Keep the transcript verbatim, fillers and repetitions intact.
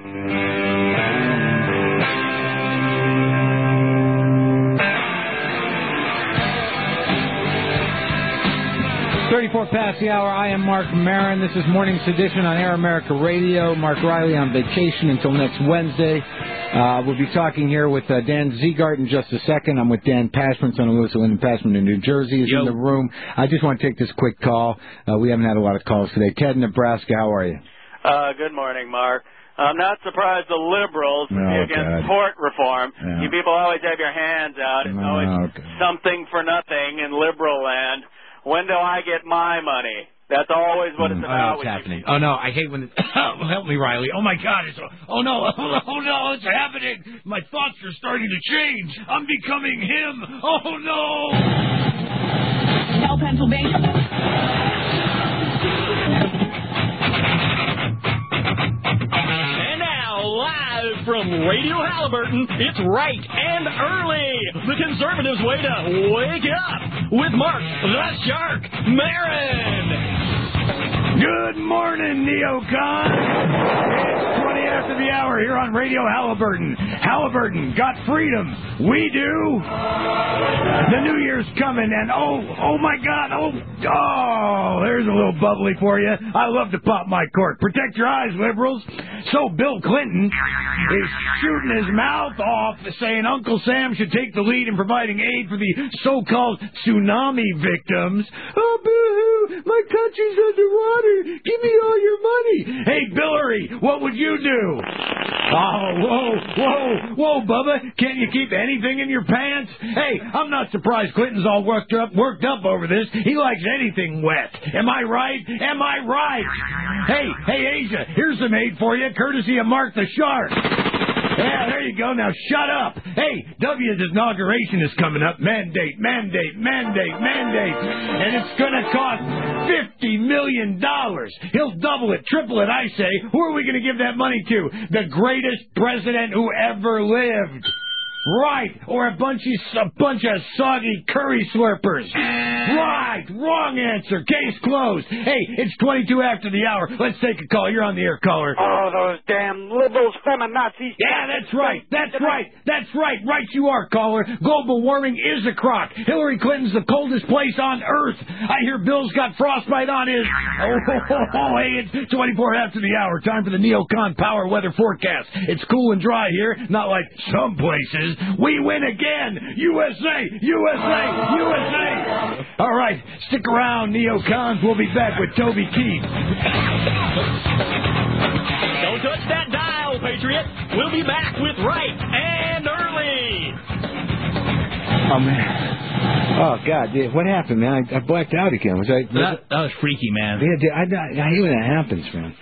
thirty-four past the hour. I am Mark Maron. This is Morning's Edition on Air America Radio. Mark Riley on vacation until next Wednesday. Uh, we'll be talking here with uh, Dan Ziegart in just a second. I'm with Dan Pashman, son of Lewis and Pashman in New Jersey. Is Yo. in the room. I just want to take this quick call. Uh, we haven't had a lot of calls today. Ted in Nebraska, how are you? Uh, good morning, Mark. I'm not surprised the liberals oh, are against God. tort reform. Yeah. You people always have your hands out. It's oh, always God. something for nothing in liberal land. When do I get my money? That's always what it's Mm. about. Oh, no, it's happening. Oh, no, I hate when it's... Help me, Riley. Oh, my God. It's... Oh, no. Oh, no, it's happening. My thoughts are starting to change. I'm becoming him. Oh, no. Now, Pennsylvania. And now, live from Radio Halliburton, it's Right and Early, the conservatives' way to wake up, with Mark the Shark Maron. Good morning, neocon. It's twenty after the hour here on Radio Halliburton. Halliburton got freedom. We do. The New Year's coming, and oh, oh my God, oh, oh, there's a little bubbly for you. I love to pop my cork. Protect your eyes, liberals. So Bill Clinton is shooting his mouth off, saying Uncle Sam should take the lead in providing aid for the so-called tsunami victims. Oh, boo-hoo, my country's underwater. Give me all your money. Hey, Billary, what would you do? Oh, whoa, whoa, whoa, Bubba. Can't you keep anything in your pants? Hey, I'm not surprised Clinton's all worked up, worked up over this. He likes anything wet. Am I right? Am I right? Hey, hey, Asia, here's some aid for you, courtesy of Mark the Shark. Yeah, there you go. Now shut up. Hey, W's inauguration is coming up. Mandate, mandate, mandate, mandate. And it's going to cost fifty million dollars. He'll double it, triple it, I say. Who are we going to give that money to? The greatest president who ever lived. Right, or a bunch of, a bunch of soggy curry slurpers. Right, wrong answer. Case closed. Hey, it's twenty-two after the hour. Let's take a call. You're on the air, caller. Oh, those damn liberals, feminazis. Yeah, that's right. That's right. That's right. Right you are, caller. Global warming is a crock. Hillary Clinton's the coldest place on Earth. I hear Bill's got frostbite on his... Oh, oh, oh, oh, hey, it's twenty-four after the hour. Time for the Neocon Power Weather Forecast. It's cool and dry here, not like some places. We win again! U S A! U S A! U S A! All right, stick around, neocons. We'll be back with Toby Keith. Don't touch that dial, Patriot. We'll be back with Right and Early. Oh, man. Oh, God. Dude, what happened, man? I, I blacked out again. Was I... Was that, that was freaky, man. Yeah, I, I, I hate when that happens, man.